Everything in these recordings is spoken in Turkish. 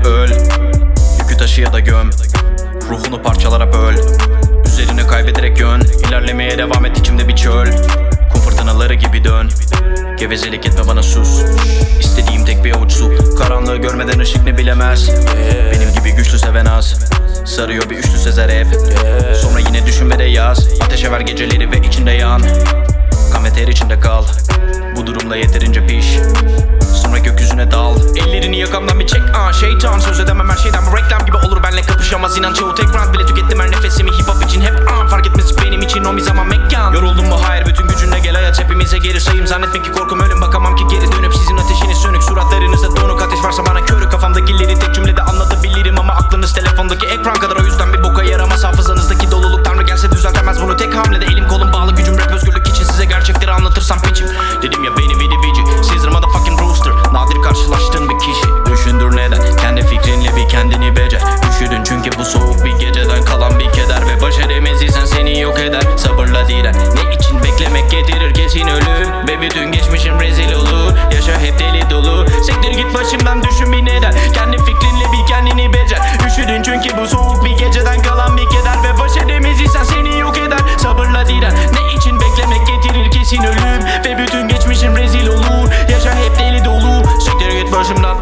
öl. Yükü taşı ya da göm. Ruhunu parçalara böl. Üzerine kaybederek yön. İlerlemeye devam et, içimde bir çöl. Kum fırtınaları gibi dön. Gevezelik etme bana, sus. İstediğim tek bir avuç su. Karanlığı görmeden ışık ne bilemez. Benim gibi güçlü seven az. Sarıyor bir üçlü sezer hep. Sonra yine düşün ve de yaz. Ateşe ver geceleri ve içinde yan. Kan ve ter içinde kal. Bu durumda yeterince piş. Sonra gökyüzüne dal. Ellerini yakamdan bir çek, şeytan. Söz edemem her şeyden, bu reklam gibi olur. Benle kapışamaz inan, çoğu tek round bile tükettim her nefesimi. Hip hop için hep fark etmez benim için o bir zaman mekan. Yoruldun mu? Hayır, bütün gücünle gel hayat hepimize geri sayım. Zannetme ki korkum ölüm, bakamam ki geri dönüp. Sizin ateşiniz sönük, suratlarınızda donuk ateş varsa bana körü. Kafamdakileri tek cümlede anlatabilirim ama aklınız telefondaki ekran kadar, o yüzden bir boka yaramaz. Hafızanızdaki doluluk Tanrı gelse düzeltemez bunu tek hamlede. Elim kolum bağlı, gücüm rap özgürlük için, size gerçekleri anlatırsam piçim. Dedim ya beni vidi vici, sizdir motherfucking rooster. Nadir karşılaştığın bir kişi. Düşündür neden, kendi fikrinle bir kendini becer. Üşüdün çünkü bu soğuk bir geceden kalan bir keder. Ve baş edemezsen seni yok eder. Sabırla diren, ne için beklemek getirir kesin ölüm. Ve bütün geçmişin rezil olur. Yaşa hep deli dolu. Siktir git başımdan, düşün bir neden. Kendi fikrinle bir kendini becer. Üşüdün çünkü bu soğuk bir geceden kalan bir keder. Ve baş edemezsen seni yok eder. Sabırla diren, ne için beklemek getirir kesin ölüm. Ve bütün geçmişin rezil olur. Yaşa hep deli dolu. Siktir git başımdan.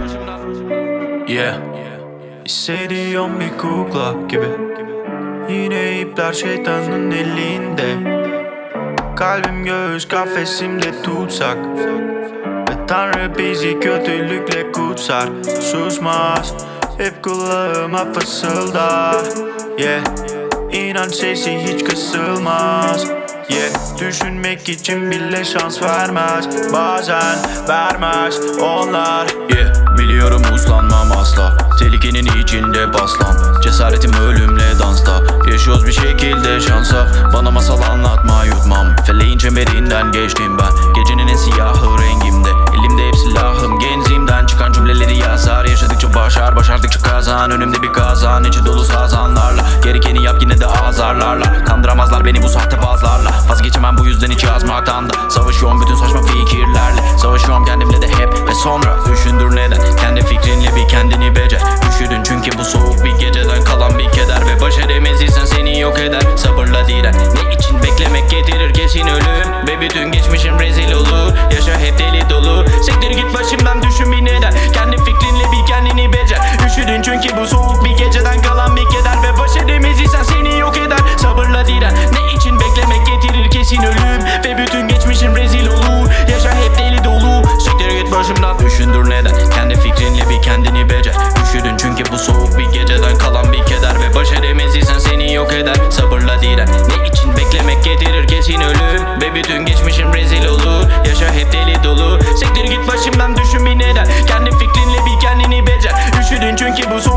Yeah. Hissediyorum bir kukla gibi. Yine ipler şeytanın elinde. Kalbim göğüs kafesimde tutsak. Ve Tanrı bizi kötülükle kutsar. Susmaz, hep kulağıma fısıldar. Yeah. İnanç sesi hiç kısılmaz. Yeah. Düşünmek için bile şans vermez. Bazen vermez onlar. Yeah. Biliyorum uslanmam asla. Tehlikenin içinde baslan. Cesaretim ölümle dansta. Yaşıyoruz bir şekilde şansa. Bana masal anlatma yutmam. Feleğin çemberinden geçtim ben. Gecenin en siyahı rengimde. Elimde hep silahım, genzimden çıkan cümleleri yazar. Yaşadıkça başar, başardıkça kazan. Önümde bir kazan, içi dolu sazanlarla. Gerekeni yap yine de azarlarla. Kandıramazlar beni bu sahte bazlarla. Vazgeçemem bu yüzden hiç yazmaktan da. Savaşıyorum bütün saçma fikirlerle. Savaşıyorum kendimle de hep ve sonra. Düşündür neden, kendi fikrinle bir kendini becer. Üşüdün çünkü bu soğuk bir geceden kalan bir keder. Ve baş edemezsen seni yok eder. Sabırla diren, ne için beklemek getirir kesin ölüm. Ve bütün geçmişin rezil olur. Yaşa hep deli dolu. Siktir git başımdan, düşün bir neden. Kendi fikrinle bir kendini becer. Üşüdün çünkü bu soğuk bir geceden kalan bir keder. Ve baş edemezsen seni yok eder. Sabırla diren, ne için beklemek getirir kesin ölüm. Ve bütün geçmişin rezil olur. Yaşa hep deli dolu. Siktir git başımdan. Düşündür neden, kendi fikrinle bir kendini becer. Üşüdün çünkü bu soğuk bir geceden kalan bir keder. Ve baş edemezsen seni yok eder. Sabırla diren, ne için beklemek getirir kesin ölüm. Ve bütün geçmişin rezil olur. Yaşa hep deli dolu. Siktir git başımdan, düşün bir neden. Kendi fikrinle bir kendini becer. Üşüdün çünkü bu soğuk